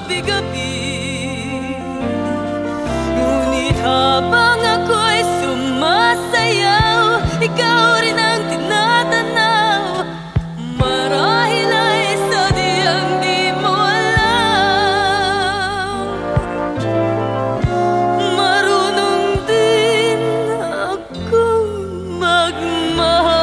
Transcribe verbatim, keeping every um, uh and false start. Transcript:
gabi-gabi. Ngunit habang ako'y sumasayaw, ikaw rin ang tinatanaw. Marahil ay sadyang di mo alam, marunong din akong magmahal.